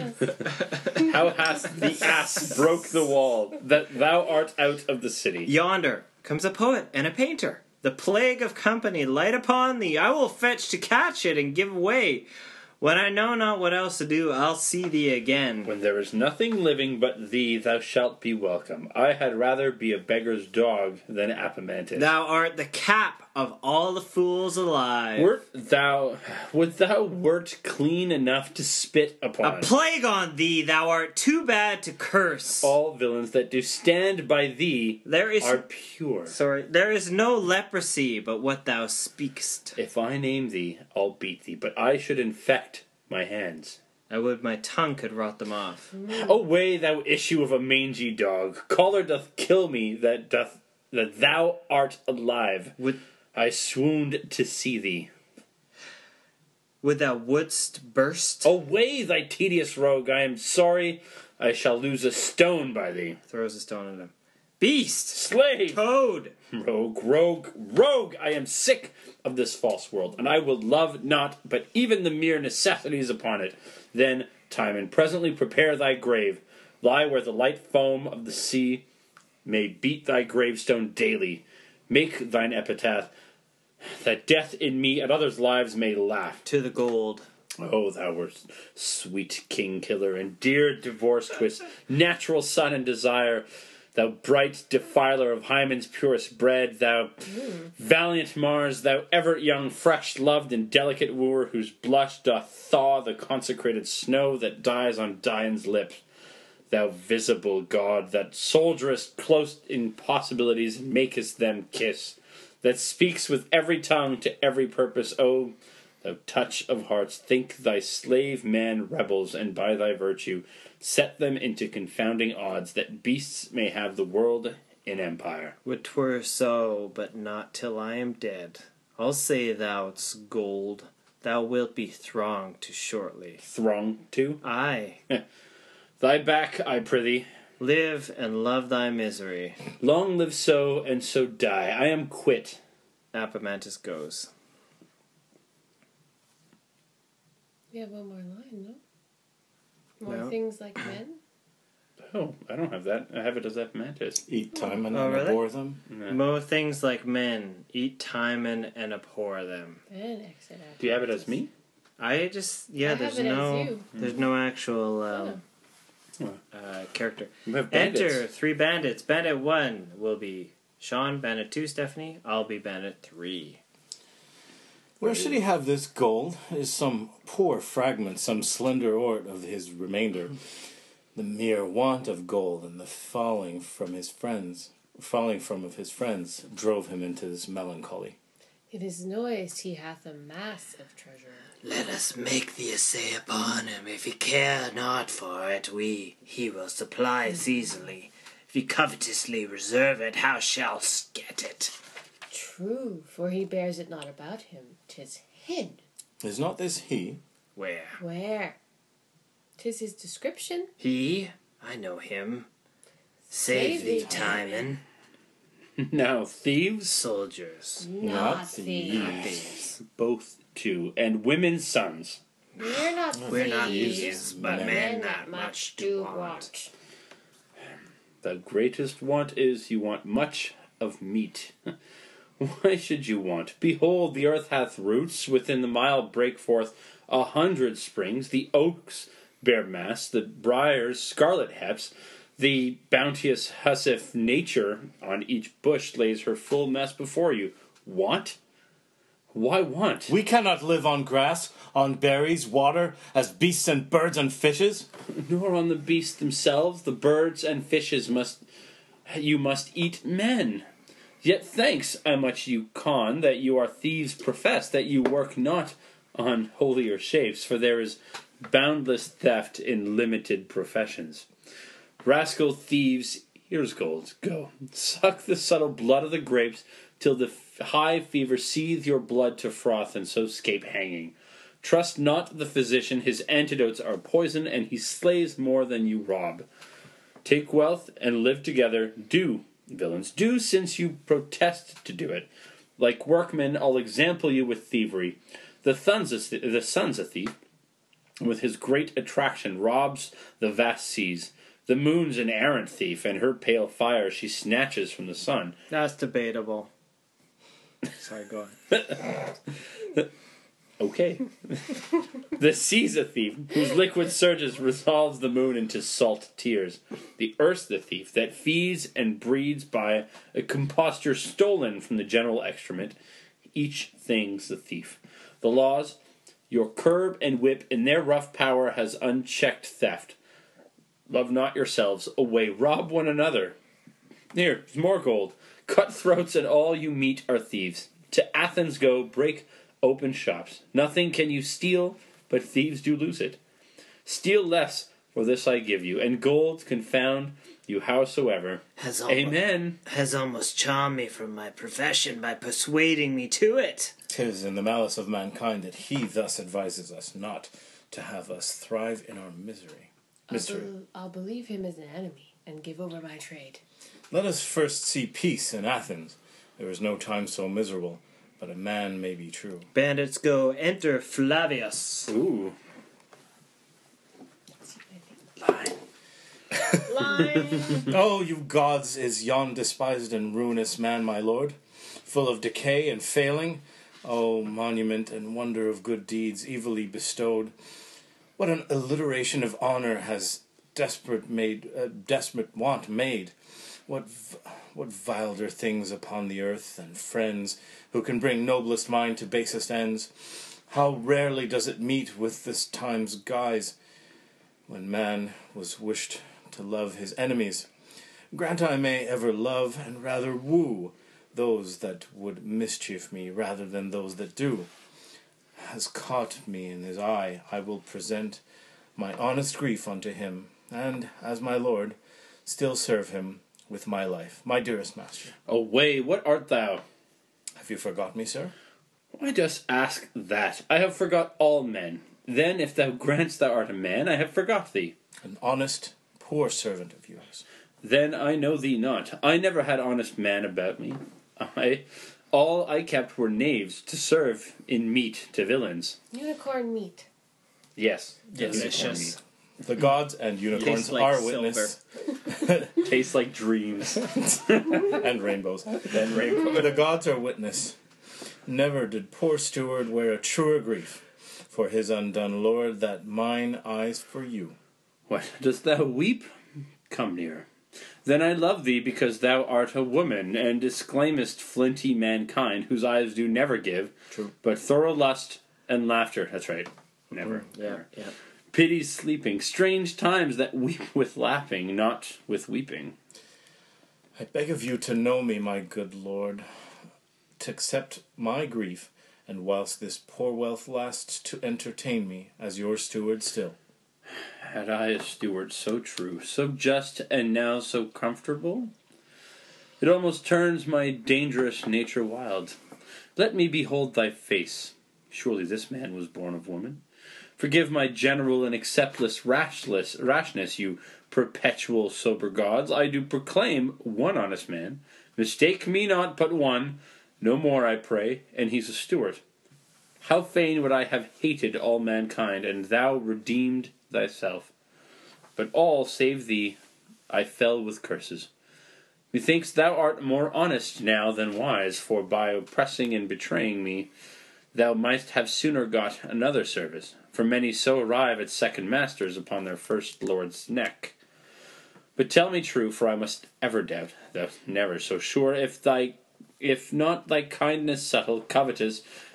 How hast the ass broke the wall, that thou art out of the city? Yonder comes a poet and a painter. The plague of company light upon thee. I will fetch to catch it and give way. When I know not what else to do, I'll see thee again. When there is nothing living but thee, thou shalt be welcome. I had rather be a beggar's dog than Apemantus. Thou art the cap of all the fools alive. Wert thou, would thou wert clean enough to spit upon? A plague on thee, thou art too bad to curse. All villains that do stand by thee there is, are pure. Sorry, there is no leprosy but what thou speakst. If I name thee, I'll beat thee, but I should infect my hands. I would my tongue could rot them off. Mm. Away, thou issue of a mangy dog! Choler doth kill me, that doth that thou art alive. Would I swooned to see thee. Would thou wouldst burst? Away, thy tedious rogue! I am sorry I shall lose a stone by thee. Throws a stone at him. Beast! Slave! Toad! Rogue, rogue, rogue! I am sick of this false world, and I will love not but even the mere necessities upon it. Then, Timon, presently prepare thy grave. Lie where the light foam of the sea may beat thy gravestone daily. Make thine epitaph, that death in me and others' lives may laugh. To the gold. Oh, thou wert sweet king killer, and dear divorce twist, natural son and desire, thou bright defiler of Hymen's purest bread, thou mm. valiant Mars, thou ever young, fresh, loved, and delicate wooer, whose blush doth thaw the consecrated snow that dies on Dian's lips. Thou visible god, that soldierest close in possibilities and makest them kiss, that speaks with every tongue to every purpose, oh, thou touch of hearts, think thy slave man rebels, and by thy virtue set them into confounding odds, that beasts may have the world in empire. Would 'twere so, but not till I am dead. I'll say thou'st gold. Thou wilt be thronged to shortly. Thronged to? Aye. Thy back, I prithee. Live and love thy misery. Long live so, and so die. I am quit. Apemantus goes. We have one more line, no? More No. things like men? Oh, I don't have that. I have it as Apemantus. Eat time and Oh, really? abhor them. Yeah. Mow things like men. Eat Timon and abhor them. And exit out. Do you have it as me? I just... Yeah, I there's have it as no... you. There's no actual... Um, Oh. uh, character. We have bandits. Enter three bandits. Bandit one will be Sean. Bandit two, Stephanie. I'll be bandit three. Where should he have this gold? Is some poor fragment, some slender ort of his remainder. The mere want of gold and the falling from his friends, falling from of his friends, drove him into this melancholy. It is noised he hath a mass of treasure. Let us make the essay upon him. If he care not for it, we he will supply us easily. If he covetously reserve it, how shall's get it? True, for he bears it not about him. 'Tis hid. Is not this he? Where? Where? 'Tis his description. He, I know him. Save, Save thee, thee, Timon. Now, thieves, Soldiers. Not, Not thieves. Thieves. both two, and women's sons. We're not We're not thieves, thieves, but men men that much do want. The greatest want is you want much of meat. Why should you want? Behold, the earth hath roots. Within the mile break forth a hundred springs. The oaks bear mass, the briars scarlet heps. The bounteous hussif nature on each bush lays her full mess before you. Want? Why want? We cannot live on grass, on berries, water, as beasts and birds and fishes. Nor on the beasts themselves. The birds and fishes must... You must eat men. Yet thanks I much you con that you are thieves professed, that you work not on holier shapes, for there is boundless theft in limited professions. Rascal thieves, here's gold, go. Suck the subtle blood of the grapes, till the high fever seethe your blood to froth, and so scape hanging. Trust not the physician, his antidotes are poison, and he slays more than you rob. Take wealth and live together, do, villains, do, since you protest to do it. Like workmen, I'll example you with thievery. The son's a, th- the son's a thief, with his great attraction robs the vast seas. The moon's an errant thief, and her pale fire she snatches from the sun. That's debatable. Sorry, go on. Okay. The sea's a thief, whose liquid surges resolves the moon into salt tears. The earth's the thief, that feeds and breeds by a composture stolen from the general excrement. Each thing's the thief. The laws, your curb and whip, in their rough power has unchecked theft. Love not yourselves, away, rob one another. Here's more gold. Cutthroats and all you meet are thieves. To Athens go, break open shops. Nothing can you steal, but thieves do lose it. Steal less, for this I give you, and gold confound you howsoever. Has almost, Amen. Has almost charmed me from my profession by persuading me to it. 'Tis in the malice of mankind that he thus advises us not to have us thrive in our misery. I'll, Mystery. be- I'll believe him as an enemy and give over my trade. Let us first see peace in Athens. There is no time so miserable, but a man may be true. Bandits go, enter Flavius. Ooh. Line. Oh, you gods, is yon despised and ruinous man, my lord, full of decay and failing? Oh, monument and wonder of good deeds evilly bestowed. What an alliteration of honor has desperate made, uh, desperate want made. What v- what vilder things upon the earth, and friends who can bring noblest mind to basest ends. How rarely does it meet with this time's guise, when man was wished to love his enemies. Grant I may ever love, and rather woo, those that would mischief me rather than those that do. Has caught me in his eye, I will present my honest grief unto him, and, as my lord, still serve him with my life, my dearest master. Away, what art thou? Have you forgot me, sir? Why dost ask that? I have forgot all men. Then, if thou grants thou art a man, I have forgot thee. An honest, poor servant of yours. Then I know thee not. I never had honest man about me. I, all I kept were knaves to serve in meat to villains. Unicorn meat. Yes, Delicious. The gods and unicorns Tastes like are silver. witness, tastes like dreams. and rainbows. Then rainbow. The gods are witness. Never did poor steward wear a truer grief for his undone lord that mine eyes for you. What, dost thou weep? Come near. Then I love thee because thou art a woman, and disclaimest flinty mankind, whose eyes do never give, True. but thorough lust and laughter. That's right. Never. Yeah, Never. yeah. Pity's sleeping. Strange times that weep with laughing, not with weeping. I beg of you to know me, my good lord, to accept my grief, and whilst this poor wealth lasts, to entertain me as your steward still. Had I a steward so true, so just, and now so comfortable? It almost turns my dangerous nature wild. Let me behold thy face. Surely this man was born of woman. Forgive my general and acceptless rashless, rashness, you perpetual sober gods. I do proclaim one honest man. Mistake me not, but one. No more, I pray, and he's a steward. How fain would I have hated all mankind, and thou redeemed thyself. But all, save thee, I fell with curses. Methinks thou art more honest now than wise, for by oppressing and betraying me, thou mightst have sooner got another service. For many so arrive at second masters upon their first lord's neck. But tell me true, for I must ever doubt, thou never so sure, if thy, if not thy kindness subtle, covetous,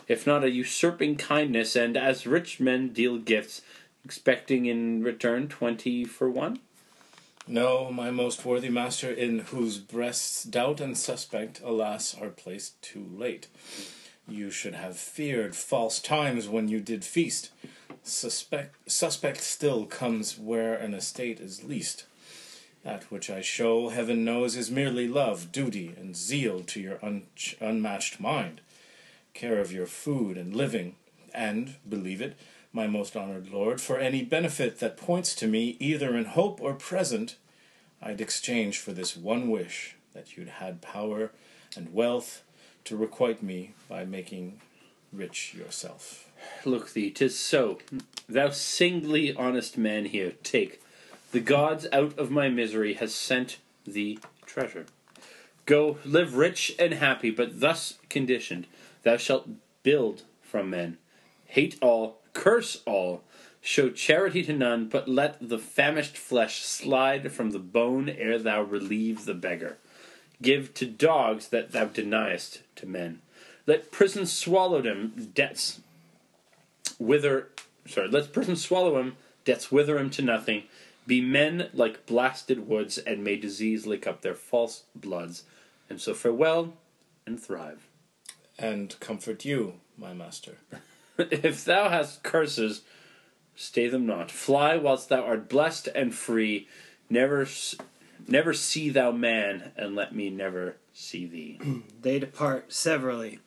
if not a usurping kindness, and as rich men deal gifts, expecting in return twenty for one? No, my most worthy master, in whose breasts doubt and suspect, alas, are placed too late. You should have feared false times when you did feast. Suspect, suspect still comes where an estate is least. That which I show, heaven knows, is merely love, duty, and zeal to your un- unmatched mind. Care of your food and living, and, believe it, my most honored lord, for any benefit that points to me, either in hope or present, I'd exchange for this one wish, that you'd had power and wealth to requite me by making rich yourself. Look thee, 'tis so. Thou singly honest man here, take. The gods out of my misery has sent thee treasure. Go, live rich and happy, but thus conditioned. Thou shalt build from men. Hate all, curse all, show charity to none, but let the famished flesh slide from the bone ere thou relieve the beggar. Give to dogs that thou deniest to men. Let prison swallow them, debts wither, sorry, let prison swallow him, debts wither him to nothing. Be men like blasted woods, and may disease lick up their false bloods. And so farewell, and thrive. And comfort you, my master. If thou hast curses, stay them not. Fly whilst thou art blessed and free. Never, never see thou man, and let me never see thee. They depart severally.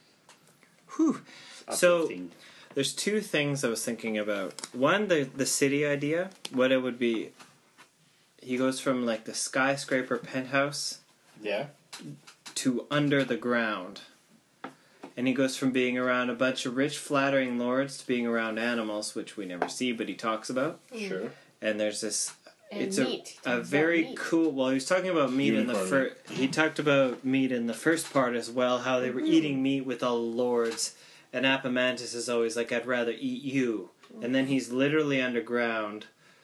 Whew. So, Uplifting. there's two things I was thinking about. One, the, the city idea, what it would be. He goes from like the skyscraper penthouse Yeah. to under the ground. And he goes from being around a bunch of rich, flattering lords to being around animals, which we never see, but he talks about. Sure. And there's this... And it's meat. a, He a talks about very meat. cool... Well, he was talking about meat in the Unicorn first... He talked about meat in the first part as well, how they were eating meat with all the lords. And Apamantis is always like, I'd rather eat you. And then he's literally underground,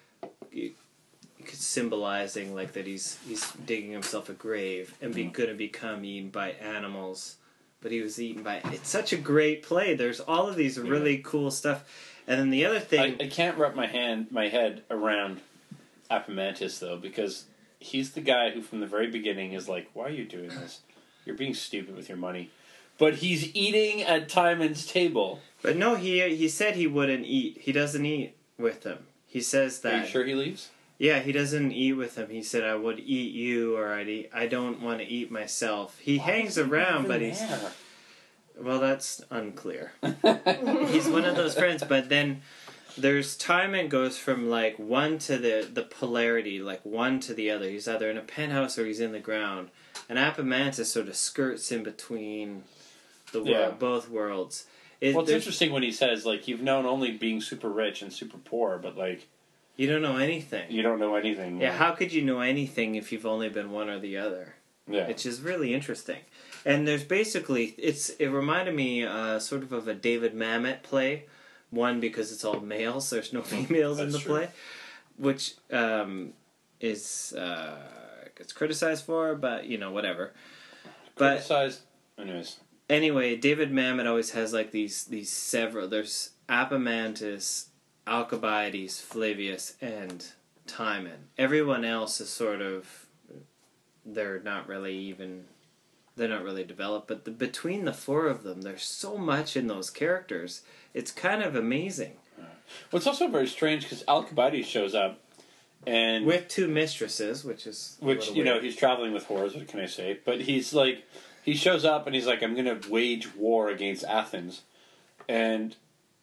symbolizing like that he's he's digging himself a grave and be going to become eaten by animals. But he was eaten by... It's such a great play. There's all of these really cool stuff. And then the other thing... I, I can't wrap my hand, my head around Apamantis, though, because he's the guy who from the very beginning is like, why are you doing this? You're being stupid with your money. But he's eating at Timon's table. But no, he he said he wouldn't eat. He doesn't eat with them. He says that. Are you sure he leaves? Yeah, he doesn't eat with them. He said, I would eat you, or I'd eat... I don't want to eat myself. He hangs around, but he's... Yeah. Well, that's unclear. He's one of those friends, but then there's Timon goes from like one to the, the polarity, like one to the other. He's either in a penthouse or he's in the ground. And Apamantis sort of skirts in between the world, Yeah. both worlds. It, Well, it's there's- interesting when he says, like, you've known only being super rich and super poor, but, like, You don't know anything. you don't know anything. Yeah, how could you know anything if you've only been one or the other? Yeah. Which is really interesting. And there's basically, it's it reminded me uh, sort of of a David Mamet play. One, because it's all males, there's no females in the That's true. play. Which um, is, uh, gets criticized for, but, you know, whatever. But Criticized. Anyways. anyway, David Mamet always has like these, these several, there's Apamantis, Alcibiades, Flavius, and Timon. Everyone else is sort of, they're not really even, they're not really developed, but the, between the four of them, there's so much in those characters. It's kind of amazing. Well, it's also very strange because Alcibiades shows up, and With two mistresses, which is a which little you know weird. he's traveling with whores. What can I say? But he's like, he shows up and he's like, I'm going to wage war against Athens, and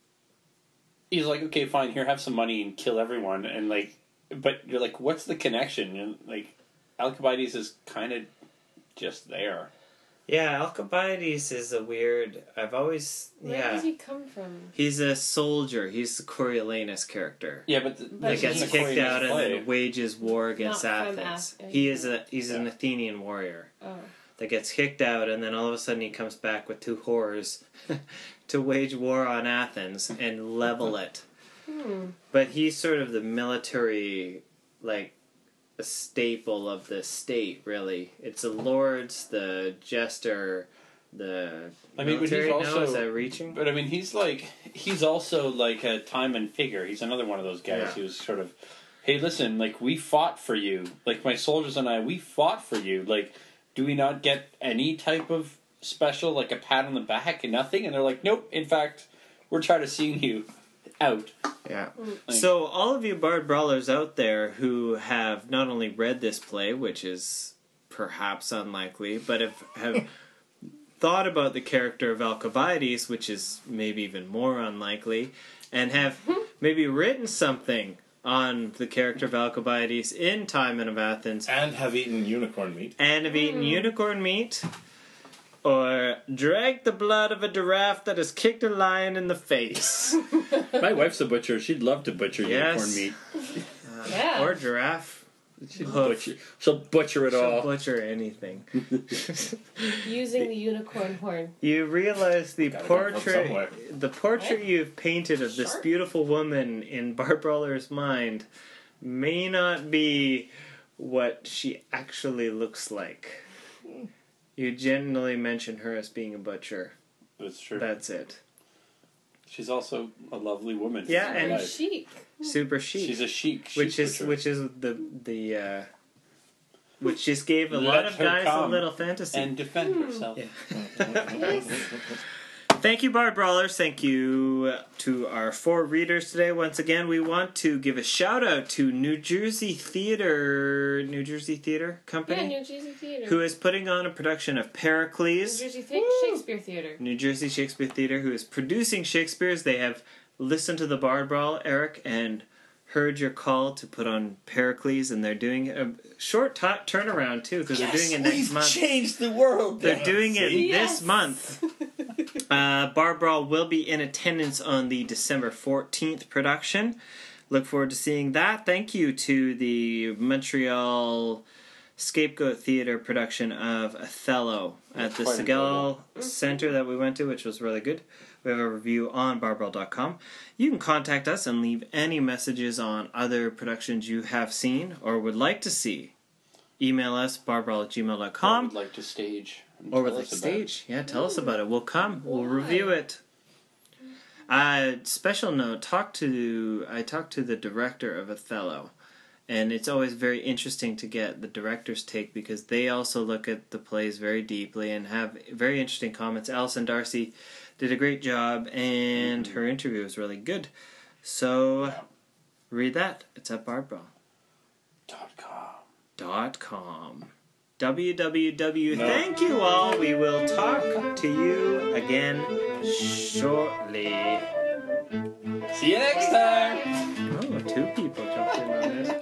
he's like, okay, fine, here, have some money and kill everyone, and like, but you're like, what's the connection? And like, Alcibiades is kind of just there. Yeah, Alcibiades is a weird, I've always, Where yeah. does he come from? He's a soldier. He's the Coriolanus character. Yeah, but, the, But That this gets isn't a kicked Coriolanus out and play. then wages war against Not from Athens. Ath- He is a he's an Yeah. Athenian warrior Oh. that gets kicked out, and then all of a sudden he comes back with two whores to wage war on Athens and level it. Hmm. But he's sort of the military, like, a staple of the state, really. It's the lords, the jester, the I mean, but he's military? No, also- is that reaching? But I mean, he's like he's also like a Timon figure. He's another one of those guys Yeah. who's sort of, hey, listen, like we fought for you, like my soldiers and I, we fought for you. Like, do we not get any type of special, like a pat on the back and nothing? And they're like, nope. In fact, we're trying to see you out. Yeah. Like- So all of you Bard Brawlers out there who have not only read this play, which is perhaps unlikely, but have, have thought about the character of Alcibiades, which is maybe even more unlikely, and have maybe written something on the character of Alcibiades in Timon of Athens, And have eaten unicorn meat. and have eaten unicorn meat, or drank the blood of a giraffe that has kicked a lion in the face. My wife's a butcher. She'd love to butcher Yes. unicorn meat. Yeah. Or giraffe. She'd Hoof. butcher. She'll butcher it She'll all. butcher anything. Using the unicorn horn. You realize the Gotta come from portrait, somewhere. the portrait Right? you've painted of this Sharp. beautiful woman in Bard Brawler's mind may not be what she actually looks like. You generally mention her as being a butcher. That's true. That's it. She's also a lovely woman. Yeah, She's and- Very alive. chic. Super chic. she's a chic, chic which is butcher. which is the the uh, which just gave a Let lot of her guys a come little fantasy. and defend herself. Yes. Thank you, Bard Brawlers. Thank you to our four readers today. Once again, we want to give a shout out to New Jersey Theater, New Jersey Theater Yeah, Company, New Jersey Theater. who is putting on a production of New Pericles. Jersey Th- Shakespeare Theater. New Jersey Shakespeare Theater, who is producing Shakespeare's. They have listened to the Bard Brawl, Eric, and heard your call to put on Pericles, and they're doing a short t- turnaround too, because they're doing it next we've month. changed the world. They're Dan. doing it See? Yes. this month. Uh, Bard Brawl will be in attendance on the December fourteenth production. Look forward to seeing that. Thank you to the Montreal Scapegoat Theatre production of Othello at the Quite Segal enjoyable. Center that we went to, which was really good. We have a review on bard brawl dot com. You can contact us and leave any messages on other productions you have seen or would like to see. Email us, bard brawl at gmail dot I com. would like to stage. and Or tell with the us about it. stage. Yeah, tell us about it. We'll come. We'll Why? review it. Uh, special note, talk to I talked to the director of Othello. And it's always very interesting to get the director's take because they also look at the plays very deeply and have very interesting comments. Alison Darcy did a great job and her interview was really good. So read that. It's at bard brawl Dot com. dot com. W W W. Thank you all. We will talk to you again shortly. See you next time. Oh, two people jumped in on this.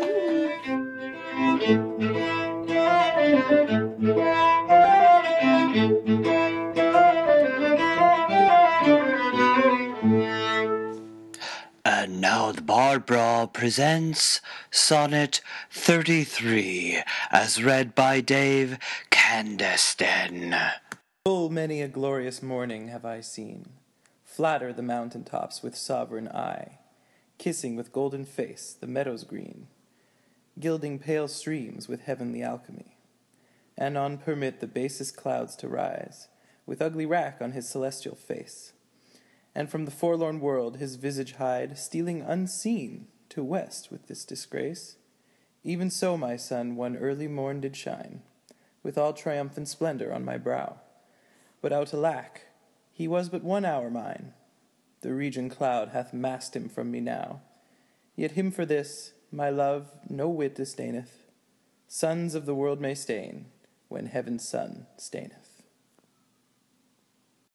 And now the Bard Brawl presents Sonnet thirty-three, as read by Dave Candestin. Full many a glorious morning have I seen, flatter the mountain tops with sovereign eye, kissing with golden face the meadows green, gilding pale streams with heavenly alchemy, and on permit the basest clouds to rise, with ugly wrack on his celestial face, and from the forlorn world his visage hide, stealing unseen to west with this disgrace. Even so my sun one early morn did shine, with all triumphant splendor on my brow. But out alack, he was but one hour mine. The region cloud hath masked him from me now. Yet him for this, my love, no whit disdaineth. Sons of the world may stain, when heaven's sun staineth.